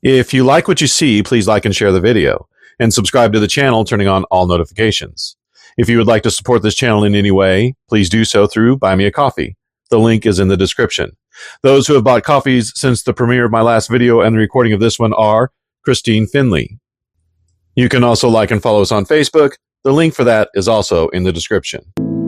If you like what you see, please like and share the video, and subscribe to the channel, turning on all notifications. If you would like to support this channel in any way, please do so through Buy Me a Coffee. The link is in the description. Those who have bought coffees since the premiere of my last video and the recording of this one are Christine Finley. You can also like and follow us on Facebook. The link for that is also in the description.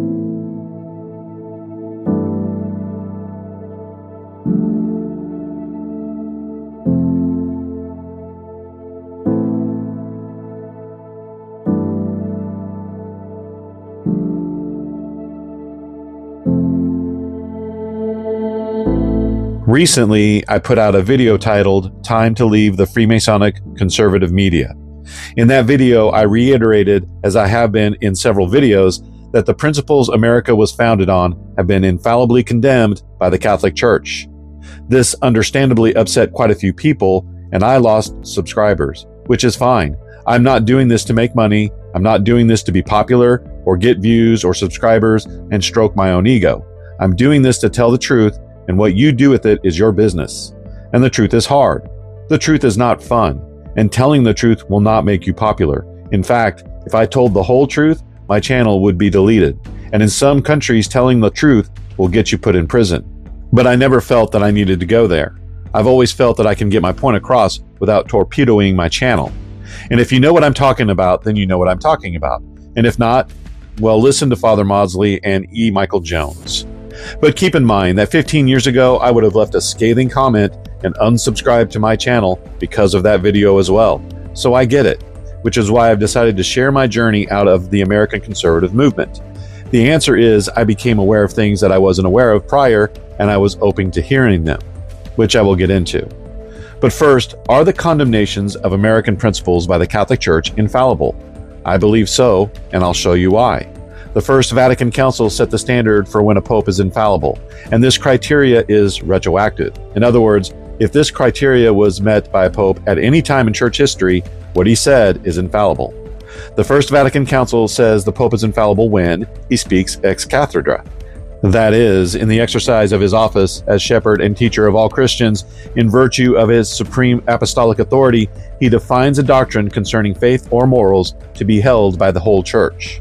Recently, I put out a video titled Time to Leave the Freemasonic Conservative Media. In that video, I reiterated, as I have been in several videos, that the principles America was founded on have been infallibly condemned by the Catholic Church. This understandably upset quite a few people, and I lost subscribers, which is fine. I'm not doing this to make money. I'm not doing this to be popular or get views or subscribers and stroke my own ego. I'm doing this to tell the truth, and what you do with it is your business. And the truth is hard. The truth is not fun. And telling the truth will not make you popular. In fact, if I told the whole truth, my channel would be deleted. And in some countries, telling the truth will get you put in prison. But I never felt that I needed to go there. I've always felt that I can get my point across without torpedoing my channel. And if you know what I'm talking about, then you know what I'm talking about. And if not, well, listen to Father Maudsley and E. Michael Jones. But keep in mind that 15 years ago, I would have left a scathing comment and unsubscribed to my channel because of that video as well. So I get it, which is why I've decided to share my journey out of the American conservative movement. The answer is I became aware of things that I wasn't aware of prior, and I was open to hearing them, which I will get into. But first, are the condemnations of American principles by the Catholic Church infallible? I believe so, and I'll show you why. The First Vatican Council set the standard for when a pope is infallible, and this criteria is retroactive. In other words, if this criteria was met by a pope at any time in church history, what he said is infallible. The First Vatican Council says the pope is infallible when he speaks ex cathedra. That is, in the exercise of his office as shepherd and teacher of all Christians, in virtue of his supreme apostolic authority, he defines a doctrine concerning faith or morals to be held by the whole church.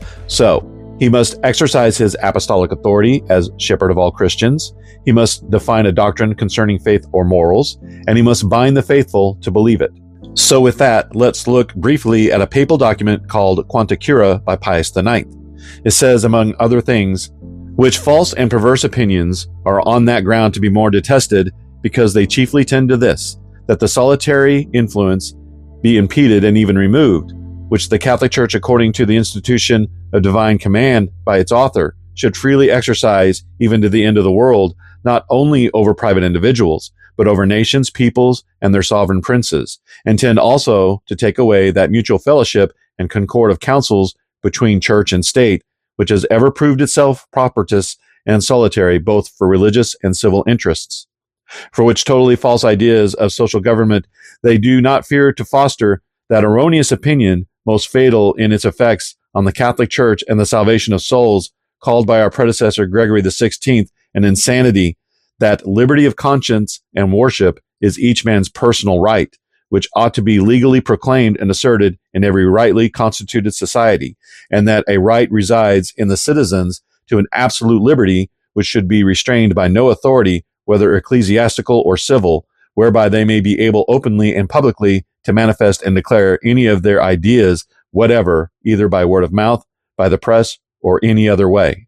So, he must exercise his apostolic authority as shepherd of all Christians, he must define a doctrine concerning faith or morals, and he must bind the faithful to believe it. So with that, let's look briefly at a papal document called Quanta Cura by Pius IX. It says, among other things, which false and perverse opinions are on that ground to be more detested, because they chiefly tend to this, that the solitary influence be impeded and even removed, which the Catholic Church, according to the institution of divine command by its author, should freely exercise even to the end of the world, not only over private individuals, but over nations, peoples, and their sovereign princes, and tend also to take away that mutual fellowship and concord of counsels between church and state, which has ever proved itself propitious and solitary both for religious and civil interests. For which totally false ideas of social government, they do not fear to foster that erroneous opinion most fatal in its effects on the Catholic Church and the salvation of souls, called by our predecessor Gregory XVI an insanity, that liberty of conscience and worship is each man's personal right, which ought to be legally proclaimed and asserted in every rightly constituted society, and that a right resides in the citizens to an absolute liberty which should be restrained by no authority, whether ecclesiastical or civil, whereby they may be able openly and publicly to manifest and declare any of their ideas whatever, either by word of mouth, by the press, or any other way.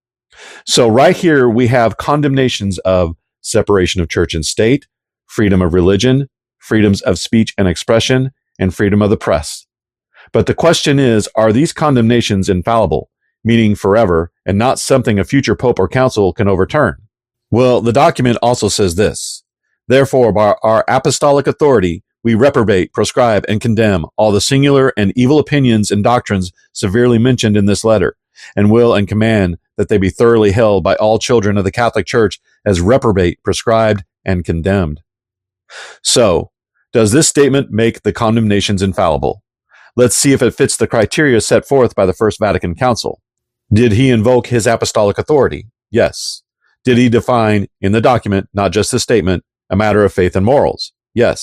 So right here we have condemnations of separation of church and state, freedom of religion, freedoms of speech and expression, and freedom of the press. But the question is, are these condemnations infallible, meaning forever, and not something a future pope or council can overturn? Well, the document also says this: therefore, by our apostolic authority, we reprobate, proscribe, and condemn all the singular and evil opinions and doctrines severely mentioned in this letter, and will and command that they be thoroughly held by all children of the Catholic Church as reprobate, prescribed, and condemned. So, does this statement make the condemnations infallible? Let's see if it fits the criteria set forth by the First Vatican Council. Did he invoke his apostolic authority? Yes. Did he define in the document, not just the statement, a matter of faith and morals? Yes.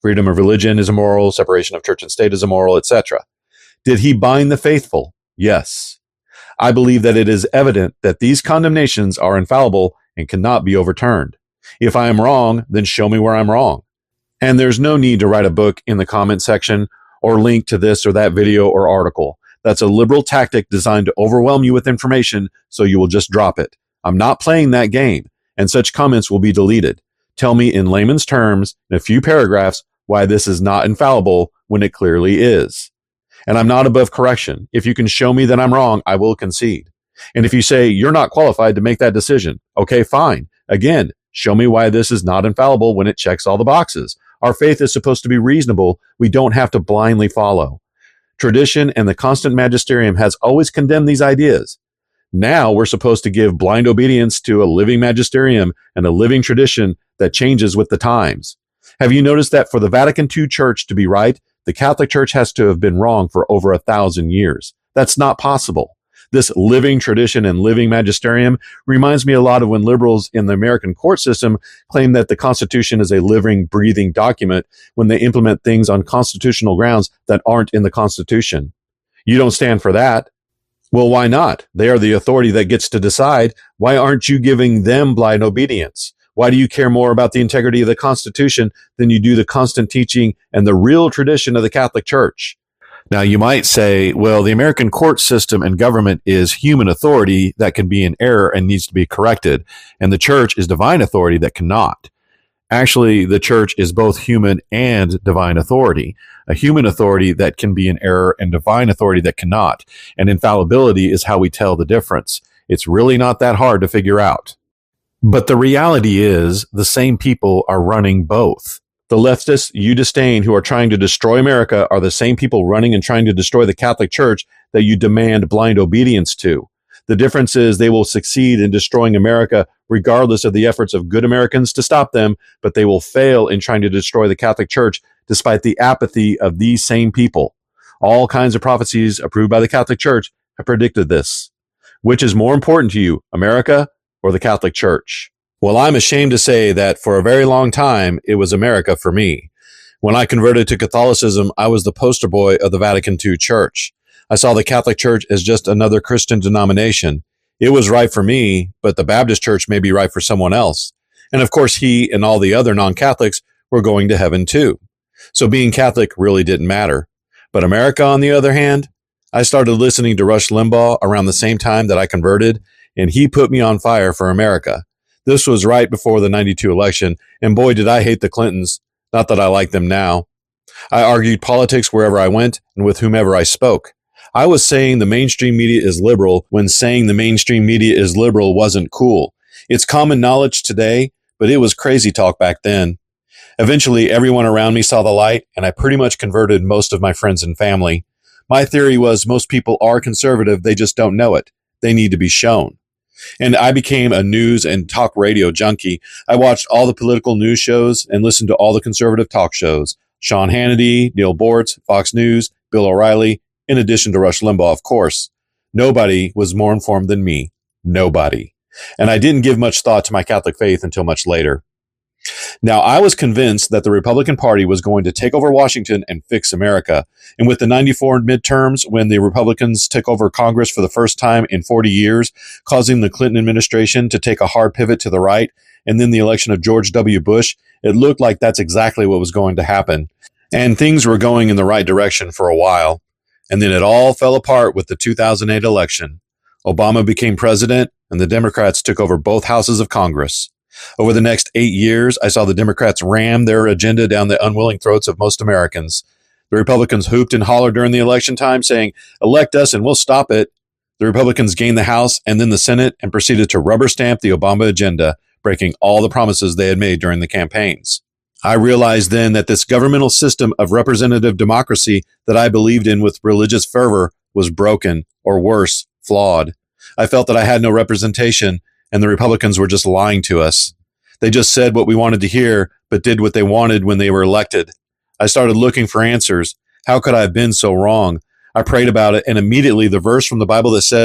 Freedom of religion is immoral. Separation of church and state is immoral, etc. Did he bind the faithful? Yes. I believe that it is evident that these condemnations are infallible and cannot be overturned. If I am wrong, then show me where I'm wrong. And there's no need to write a book in the comment section or link to this or that video or article. That's a liberal tactic designed to overwhelm you with information so you will just drop it. I'm not playing that game, and such comments will be deleted. Tell me in layman's terms, in a few paragraphs, why this is not infallible when it clearly is. And I'm not above correction. If you can show me that I'm wrong, I will concede. And if you say you're not qualified to make that decision, okay, fine. Again, show me why this is not infallible when it checks all the boxes. Our faith is supposed to be reasonable. We don't have to blindly follow. Tradition and the constant magisterium has always condemned these ideas. Now we're supposed to give blind obedience to a living magisterium and a living tradition that changes with the times. Have you noticed that for the Vatican II Church to be right, the Catholic Church has to have been wrong for over 1,000 years? That's not possible. This living tradition and living magisterium reminds me a lot of when liberals in the American court system claim that the Constitution is a living, breathing document when they implement things on constitutional grounds that aren't in the Constitution. You don't stand for that. Well, why not? They are the authority that gets to decide. Why aren't you giving them blind obedience? Why do you care more about the integrity of the Constitution than you do the constant teaching and the real tradition of the Catholic Church? Now, you might say, well, the American court system and government is human authority that can be in error and needs to be corrected, and the church is divine authority that cannot. Actually, the church is both human and divine authority, a human authority that can be in error and divine authority that cannot. And infallibility is how we tell the difference. It's really not that hard to figure out. But the reality is the same people are running both. The leftists you disdain who are trying to destroy America are the same people running and trying to destroy the Catholic Church that you demand blind obedience to. The difference is they will succeed in destroying America regardless of the efforts of good Americans to stop them, but they will fail in trying to destroy the Catholic Church despite the apathy of these same people. All kinds of prophecies approved by the Catholic Church have predicted this. Which is more important to you, America or the Catholic Church? Well, I'm ashamed to say that for a very long time, it was America for me. When I converted to Catholicism, I was the poster boy of the Vatican II Church. I saw the Catholic Church as just another Christian denomination. It was right for me, but the Baptist Church may be right for someone else. And of course, he and all the other non-Catholics were going to heaven too. So being Catholic really didn't matter. But America, on the other hand, I started listening to Rush Limbaugh around the same time that I converted, and he put me on fire for America. This was right before the 92 election, and boy, did I hate the Clintons. Not that I like them now. I argued politics wherever I went and with whomever I spoke. I was saying the mainstream media is liberal when saying the mainstream media is liberal wasn't cool. It's common knowledge today, but it was crazy talk back then. Eventually, everyone around me saw the light, and I pretty much converted most of my friends and family. My theory was most people are conservative, they just don't know it. They need to be shown. And I became a news and talk radio junkie. I watched all the political news shows and listened to all the conservative talk shows. Sean Hannity, Neil Boortz, Fox News, Bill O'Reilly, in addition to Rush Limbaugh, of course. Nobody was more informed than me. Nobody. And I didn't give much thought to my Catholic faith until much later. Now, I was convinced that the Republican Party was going to take over Washington and fix America. And with the 94 midterms, when the Republicans took over Congress for the first time in 40 years, causing the Clinton administration to take a hard pivot to the right, and then the election of George W. Bush, it looked like that's exactly what was going to happen. And things were going in the right direction for a while. And then it all fell apart with the 2008 election. Obama became president, and the Democrats took over both houses of Congress. Over the next 8 years, I saw the Democrats ram their agenda down the unwilling throats of most Americans. The Republicans hooped and hollered during the election time, saying, elect us and we'll stop it. The Republicans gained the House and then the Senate and proceeded to rubber stamp the Obama agenda, breaking all the promises they had made during the campaigns. I realized then that this governmental system of representative democracy that I believed in with religious fervor was broken, or worse, flawed. I felt that I had no representation, and the Republicans were just lying to us. They just said what we wanted to hear, but did what they wanted when they were elected. I started looking for answers. How could I have been so wrong? I prayed about it, and immediately the verse from the Bible that says,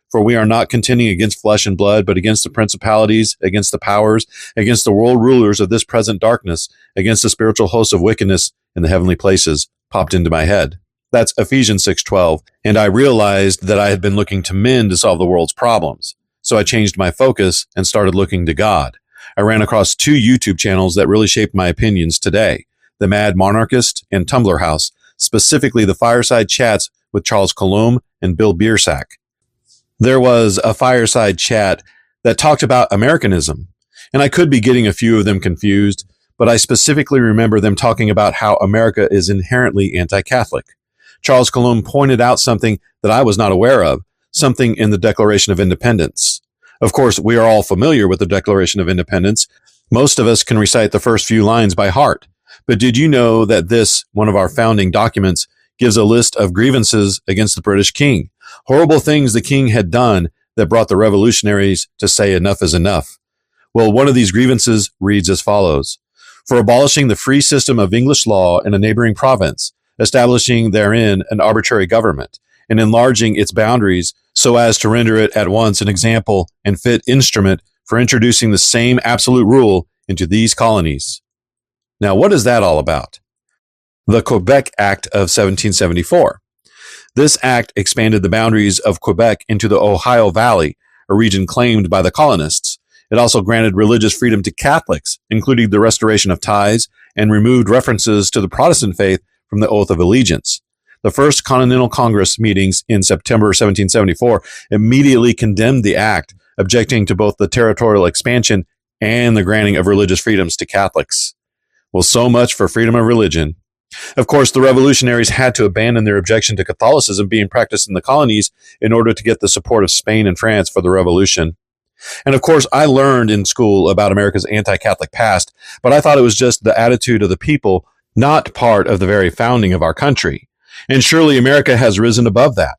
For we are not contending against flesh and blood, but against the principalities, against the powers, against the world rulers of this present darkness, against the spiritual hosts of wickedness in the heavenly places, popped into my head. That's Ephesians 6:12. And I realized that I had been looking to men to solve the world's problems. So I changed my focus and started looking to God. I ran across 2 YouTube channels that really shaped my opinions today, The Mad Monarchist and Tumblr House, specifically the Fireside Chats with Charles Coulombe and Bill Biersack. There was a fireside chat that talked about Americanism, and I could be getting a few of them confused, but I specifically remember them talking about how America is inherently anti-Catholic. Charles Coulombe pointed out something that I was not aware of, something in the Declaration of Independence. Of course, we are all familiar with the Declaration of Independence. Most of us can recite the first few lines by heart. But did you know that this, one of our founding documents, gives a list of grievances against the British king? Horrible things the king had done that brought the revolutionaries to say enough is enough. Well, one of these grievances reads as follows: for abolishing the free system of English law in a neighboring province, establishing therein an arbitrary government, and enlarging its boundaries so as to render it at once an example and fit instrument for introducing the same absolute rule into these colonies. Now, what is that all about? The Quebec Act of 1774. This act expanded the boundaries of Quebec into the Ohio Valley, a region claimed by the colonists. It also granted religious freedom to Catholics, including the restoration of tithes, and removed references to the Protestant faith from the Oath of Allegiance. The First Continental Congress meetings in September 1774 immediately condemned the act, objecting to both the territorial expansion and the granting of religious freedoms to Catholics. Well, so much for freedom of religion. Of course, the revolutionaries had to abandon their objection to Catholicism being practiced in the colonies in order to get the support of Spain and France for the revolution. And of course, I learned in school about America's anti-Catholic past, but I thought it was just the attitude of the people, not part of the very founding of our country. And surely America has risen above that.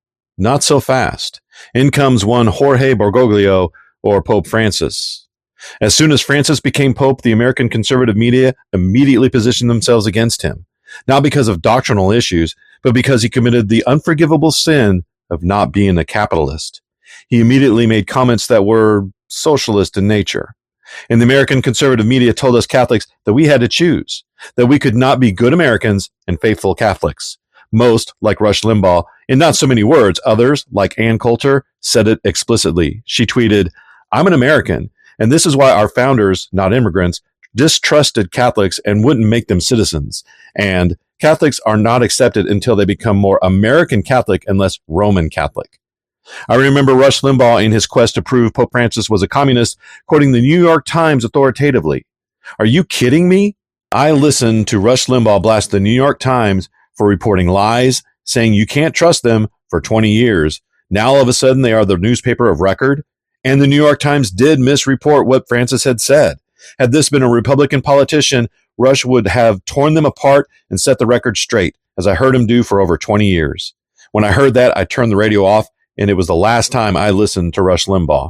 Not so fast. In comes one Jorge Bergoglio, or Pope Francis. As soon as Francis became Pope, the American conservative media immediately positioned themselves against him, not because of doctrinal issues, but because he committed the unforgivable sin of not being a capitalist. He immediately made comments that were socialist in nature. And the American conservative media told us Catholics that we had to choose, that we could not be good Americans and faithful Catholics. Most, like Rush Limbaugh, in not so many words. Others, like Ann Coulter, said it explicitly. She tweeted, "I'm an American, and this is why our founders, not immigrants, distrusted Catholics and wouldn't make them citizens. And Catholics are not accepted until they become more American Catholic and less Roman Catholic." I remember Rush Limbaugh in his quest to prove Pope Francis was a communist, quoting the New York Times authoritatively. Are you kidding me? I listened to Rush Limbaugh blast the New York Times for reporting lies, saying you can't trust them for 20 years. Now all of a sudden they are the newspaper of record. And the New York Times did misreport what Francis had said. Had this been a Republican politician, Rush would have torn them apart and set the record straight, as I heard him do for over 20 years. When I heard that, I turned the radio off, and it was the last time I listened to Rush Limbaugh.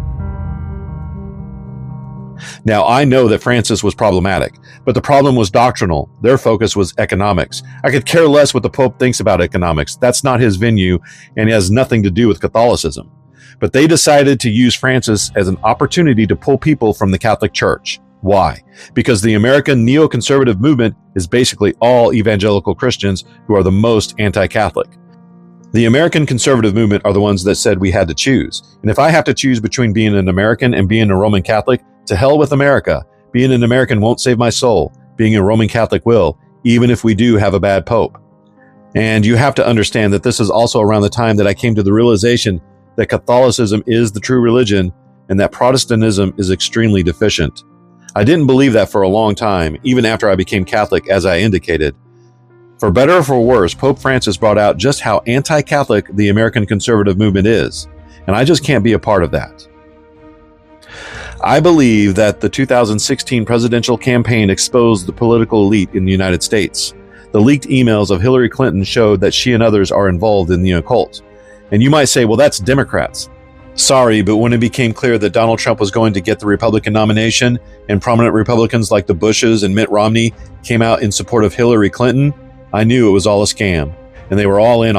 Now, I know that Francis was problematic, but the problem was doctrinal. Their focus was economics. I could care less what the Pope thinks about economics. That's not his venue, and it has nothing to do with Catholicism. But they decided to use Francis as an opportunity to pull people from the Catholic Church. Why? Because the American neoconservative movement is basically all evangelical Christians who are the most anti-Catholic. The American conservative movement are the ones that said we had to choose. And if I have to choose between being an American and being a Roman Catholic, to hell with America. Being an American won't save my soul. Being a Roman Catholic will, even if we do have a bad Pope. And you have to understand that this is also around the time that I came to the realization that Catholicism is the true religion and that Protestantism is extremely deficient. I didn't believe that for a long time, even after I became Catholic, as I indicated. For better or for worse, Pope Francis brought out just how anti-Catholic the American conservative movement is, and I just can't be a part of that. I believe that the 2016 presidential campaign exposed the political elite in the United States. The leaked emails of Hillary Clinton showed that she and others are involved in the occult. And you might say, well, that's Democrats. Sorry, but when it became clear that Donald Trump was going to get the Republican nomination and prominent Republicans like the Bushes and Mitt Romney came out in support of Hillary Clinton, I knew it was all a scam, and they were all in on it.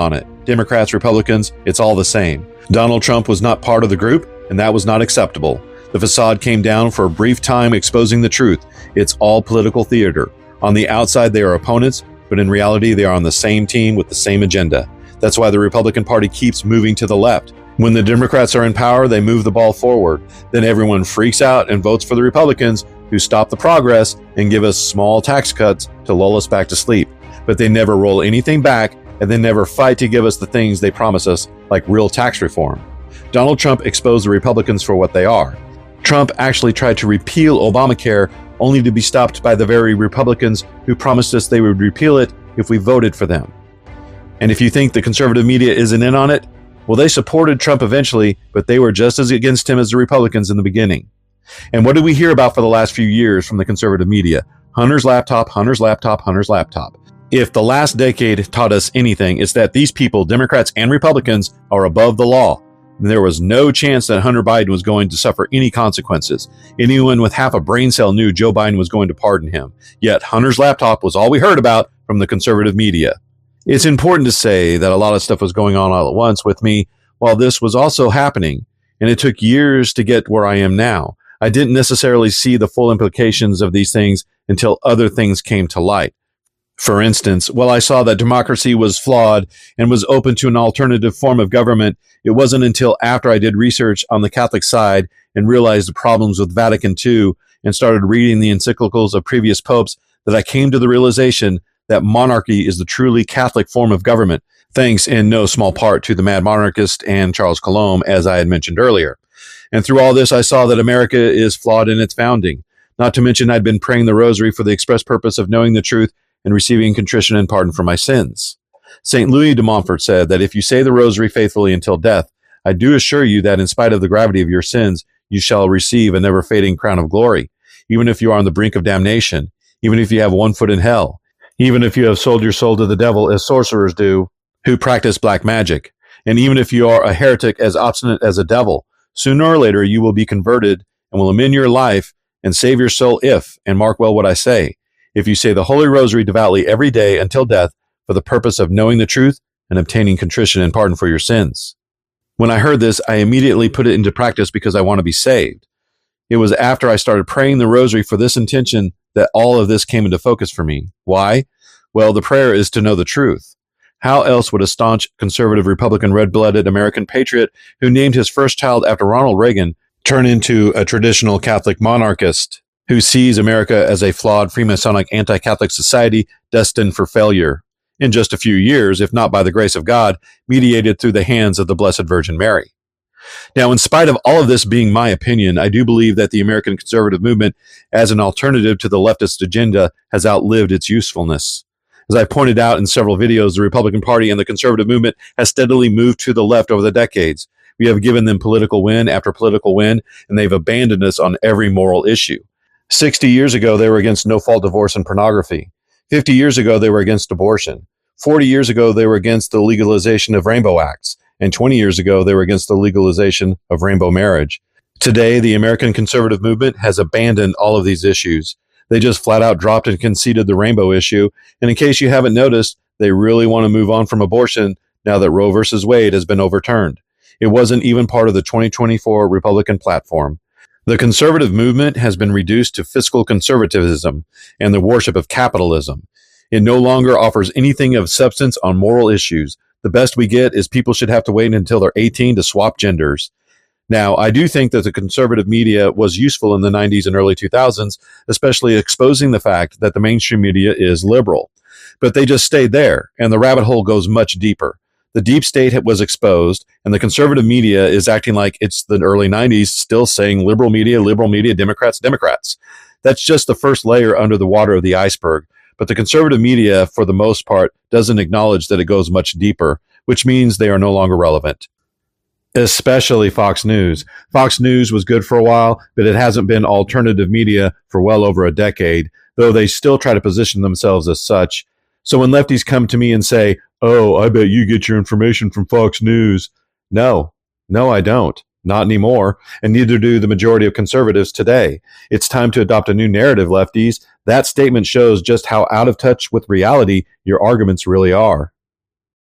Democrats, Republicans, it's all the same. Donald Trump was not part of the group, and that was not acceptable. The facade came down for a brief time, exposing the truth. It's all political theater. On the outside, they are opponents, but in reality, they are on the same team with the same agenda. That's why the Republican Party keeps moving to the left. When the Democrats are in power, they move the ball forward. Then everyone freaks out and votes for the Republicans, who stop the progress and give us small tax cuts to lull us back to sleep. But they never roll anything back, and they never fight to give us the things they promise us, like real tax reform. Donald Trump exposed the Republicans for what they are. Trump actually tried to repeal Obamacare, only to be stopped by the very Republicans who promised us they would repeal it if we voted for them. And if you think the conservative media isn't in on it, well, they supported Trump eventually, but they were just as against him as the Republicans in the beginning. And what did we hear about for the last few years from the conservative media? Hunter's laptop, Hunter's laptop, Hunter's laptop. If the last decade taught us anything, it's that these people, Democrats and Republicans, are above the law. There was no chance that Hunter Biden was going to suffer any consequences. Anyone with half a brain cell knew Joe Biden was going to pardon him. Yet Hunter's laptop was all we heard about from the conservative media. It's important to say that a lot of stuff was going on all at once with me while this was also happening, and it took years to get where I am now. I didn't necessarily see the full implications of these things until other things came to light. For instance, while I saw that democracy was flawed and was open to an alternative form of government, it wasn't until after I did research on the Catholic side and realized the problems with Vatican II and started reading the encyclicals of previous popes that I came to the realization that monarchy is the truly Catholic form of government, thanks in no small part to the mad monarchist and Charles Coulomb, as I had mentioned earlier. And through all this, I saw that America is flawed in its founding. Not to mention I'd been praying the rosary for the express purpose of knowing the truth and receiving contrition and pardon for my sins. St. Louis de Montfort said that if you say the rosary faithfully until death, I do assure you that in spite of the gravity of your sins, you shall receive a never-fading crown of glory, even if you are on the brink of damnation, even if you have one foot in hell, even if you have sold your soul to the devil as sorcerers do, who practice black magic, and even if you are a heretic as obstinate as a devil, sooner or later you will be converted and will amend your life and save your soul if, and mark well what I say, if you say the Holy Rosary devoutly every day until death for the purpose of knowing the truth and obtaining contrition and pardon for your sins. When I heard this, I immediately put it into practice because I want to be saved. It was after I started praying the Rosary for this intention that all of this came into focus for me. Why? Well, the prayer is to know the truth. How else would a staunch, conservative, Republican, red-blooded American patriot who named his first child after Ronald Reagan turn into a traditional Catholic monarchist who sees America as a flawed Freemasonic anti-Catholic society destined for failure in just a few years, if not by the grace of God, mediated through the hands of the Blessed Virgin Mary? Now, in spite of all of this being my opinion, I do believe that the American conservative movement as an alternative to the leftist agenda has outlived its usefulness. As I pointed out in several videos, the Republican Party and the conservative movement has steadily moved to the left over the decades. We have given them political win after political win, and they've abandoned us on every moral issue. 60 years ago, they were against no-fault divorce and pornography. 50 years ago, they were against abortion. 40 years ago, they were against the legalization of rainbow acts. And 20 years ago, they were against the legalization of rainbow marriage. Today, the American conservative movement has abandoned all of these issues. They just flat out dropped and conceded the rainbow issue. And in case you haven't noticed, they really want to move on from abortion now that Roe versus Wade has been overturned. It wasn't even part of the 2024 Republican platform. The conservative movement has been reduced to fiscal conservatism and the worship of capitalism. It no longer offers anything of substance on moral issues. The best we get is people should have to wait until they're 18 to swap genders. Now, I do think that the conservative media was useful in the 90s and early 2000s, especially exposing the fact that the mainstream media is liberal. But they just stayed there, and the rabbit hole goes much deeper. The deep state was exposed, and the conservative media is acting like it's the early 90s, still saying liberal media, Democrats, Democrats. That's just the first layer under the water of the iceberg. But the conservative media, for the most part, doesn't acknowledge that it goes much deeper, which means they are no longer relevant. Especially Fox News. Fox News was good for a while, but it hasn't been alternative media for well over a decade, though they still try to position themselves as such. So when lefties come to me and say, "Oh, I bet you get your information from Fox News." No, I don't. Not anymore, and neither do the majority of conservatives today. It's time to adopt a new narrative, lefties. That statement shows just how out of touch with reality your arguments really are.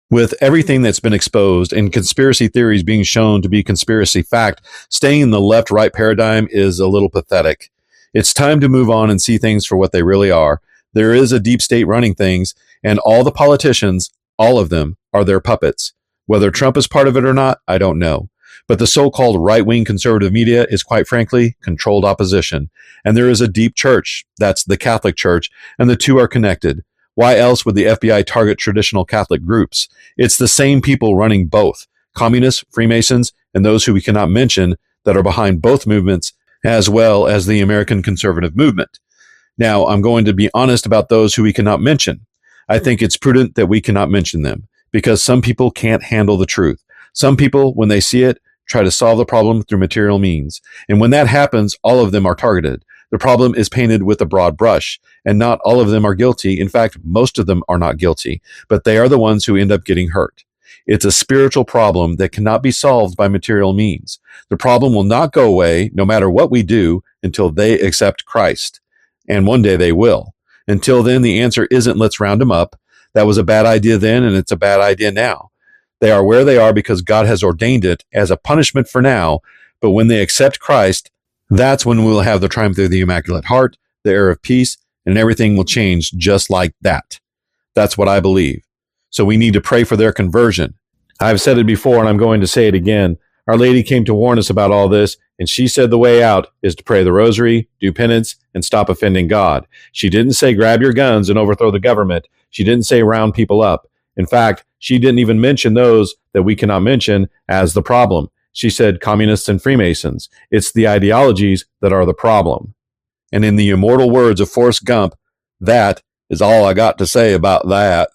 With everything that's been exposed and conspiracy theories being shown to be conspiracy fact, staying in the left-right paradigm is a little pathetic. It's time to move on and see things for what they really are. There is a deep state running things, and all the politicians, all of them, are their puppets. Whether Trump is part of it or not, I don't know. But the so-called right-wing conservative media is, quite frankly, controlled opposition. And there is a deep church, that's the Catholic Church, and the two are connected. Why else would the FBI target traditional Catholic groups? It's the same people running both, communists, Freemasons, and those who we cannot mention that are behind both movements, as well as the American conservative movement. Now, I'm going to be honest about those who we cannot mention. I think it's prudent that we cannot mention them, because some people can't handle the truth. Some people, when they see it, try to solve the problem through material means. And when that happens, all of them are targeted. The problem is painted with a broad brush, and not all of them are guilty. In fact, most of them are not guilty, but they are the ones who end up getting hurt. It's a spiritual problem that cannot be solved by material means. The problem will not go away, no matter what we do, until they accept Christ. And one day they will. Until then, the answer isn't let's round them up. That was a bad idea then, and it's a bad idea now. They are where they are because God has ordained it as a punishment for now, but when they accept Christ, that's when we'll have the triumph of the Immaculate Heart, the heir of peace, and everything will change just like that. That's what I believe. So we need to pray for their conversion. I've said it before, and I'm going to say it again. Our Lady came to warn us about all this, and she said the way out is to pray the rosary, do penance, and stop offending God. She didn't say grab your guns and overthrow the government. She didn't say round people up. In fact, she didn't even mention those that we cannot mention as the problem. She said communists and Freemasons. It's the ideologies that are the problem. And in the immortal words of Forrest Gump, that is all I got to say about that.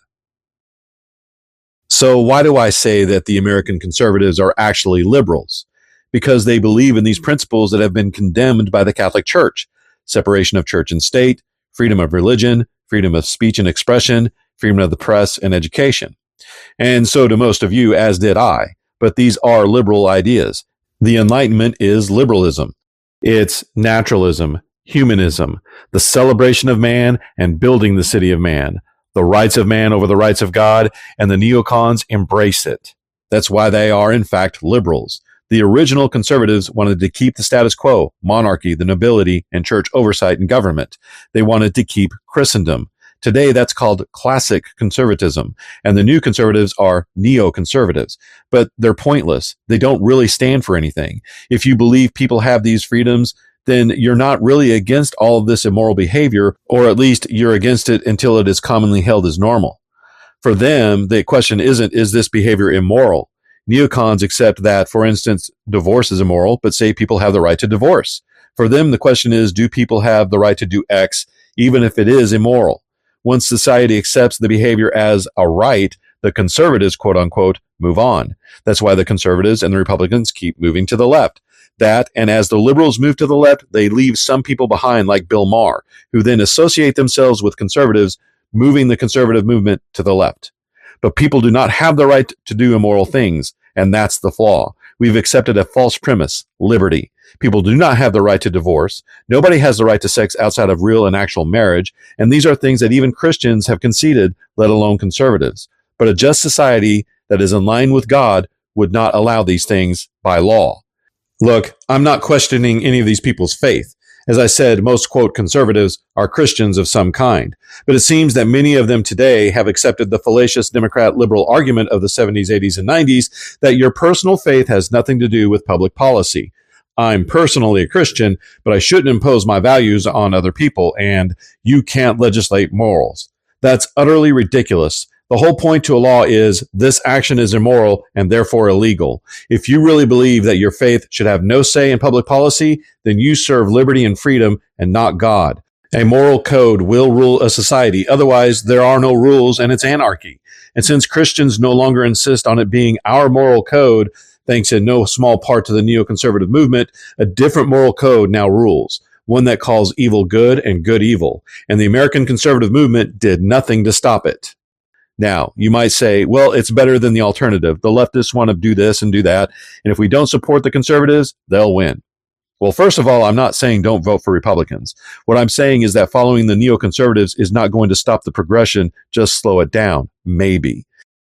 So why do I say that the American conservatives are actually liberals? Because they believe in these principles that have been condemned by the Catholic Church: separation of church and state, freedom of religion, freedom of speech and expression, freedom of the press, and education. And so do most of you, as did I. But these are liberal ideas. The Enlightenment is liberalism. It's naturalism, humanism, the celebration of man and building the city of man, the rights of man over the rights of God, and the neocons embrace it. That's why they are, in fact, liberals. The original conservatives wanted to keep the status quo, monarchy, the nobility, and church oversight in government. They wanted to keep Christendom. Today, that's called classic conservatism, and the new conservatives are neoconservatives. But they're pointless. They don't really stand for anything. If you believe people have these freedoms, then you're not really against all of this immoral behavior, or at least you're against it until it is commonly held as normal. For them, the question isn't, is this behavior immoral? Neocons accept that, for instance, divorce is immoral, but say people have the right to divorce. For them, the question is, do people have the right to do X, even if it is immoral? Once society accepts the behavior as a right, the conservatives, quote unquote, move on. That's why the conservatives and the Republicans keep moving to the left. That, and as the liberals move to the left, they leave some people behind, like Bill Maher, who then associate themselves with conservatives, moving the conservative movement to the left. But people do not have the right to do immoral things, and that's the flaw. We've accepted a false premise, liberty. People do not have the right to divorce. Nobody has the right to sex outside of real and actual marriage, and these are things that even Christians have conceded, let alone conservatives. But a just society that is in line with God would not allow these things by law. Look, I'm not questioning any of these people's faith. As I said, most, quote, conservatives are Christians of some kind. But it seems that many of them today have accepted the fallacious Democrat liberal argument of the 70s, 80s, and 90s that your personal faith has nothing to do with public policy. I'm personally a Christian, but I shouldn't impose my values on other people, and you can't legislate morals. That's utterly ridiculous. The whole point to a law is this action is immoral and therefore illegal. If you really believe that your faith should have no say in public policy, then you serve liberty and freedom and not God. A moral code will rule a society. Otherwise, there are no rules and it's anarchy. And since Christians no longer insist on it being our moral code, thanks in no small part to the neoconservative movement, a different moral code now rules, one that calls evil good and good evil. And the American conservative movement did nothing to stop it. Now, you might say, well, it's better than the alternative. The leftists want to do this and do that. And if we don't support the conservatives, they'll win. Well, first of all, I'm not saying don't vote for Republicans. What I'm saying is that following the neoconservatives is not going to stop the progression, just slow it down. Maybe.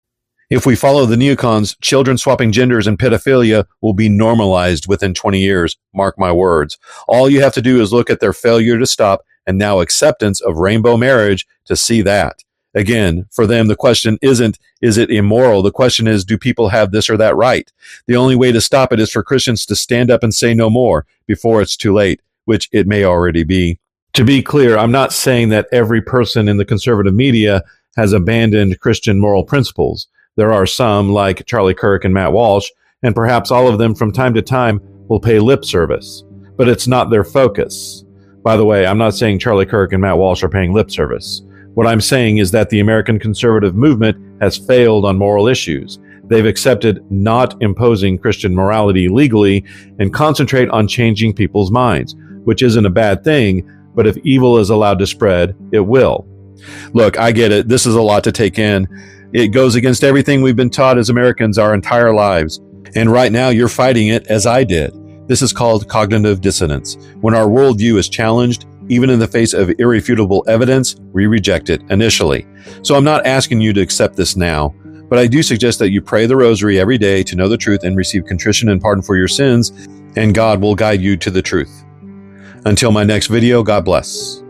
If we follow the neocons, children swapping genders and pedophilia will be normalized within 20 years. Mark my words. All you have to do is look at their failure to stop and now acceptance of rainbow marriage to see that. Again, for them, the question isn't, is it immoral? The question is, do people have this or that right? The only way to stop it is for Christians to stand up and say no more before it's too late, which it may already be. To be clear, I'm not saying that every person in the conservative media has abandoned Christian moral principles. There are some, like Charlie Kirk and Matt Walsh, and perhaps all of them from time to time will pay lip service. But it's not their focus. By the way, I'm not saying Charlie Kirk and Matt Walsh are paying lip service. What I'm saying is that the American conservative movement has failed on moral issues. They've accepted not imposing Christian morality legally and concentrate on changing people's minds, which isn't a bad thing, but if evil is allowed to spread, it will. Look, I get it. This is a lot to take in. It goes against everything we've been taught as Americans our entire lives. And right now you're fighting it as I did. This is called cognitive dissonance. When our worldview is challenged, even in the face of irrefutable evidence, we reject it initially. So I'm not asking you to accept this now, but I do suggest that you pray the rosary every day to know the truth and receive contrition and pardon for your sins, and God will guide you to the truth. Until my next video, God bless.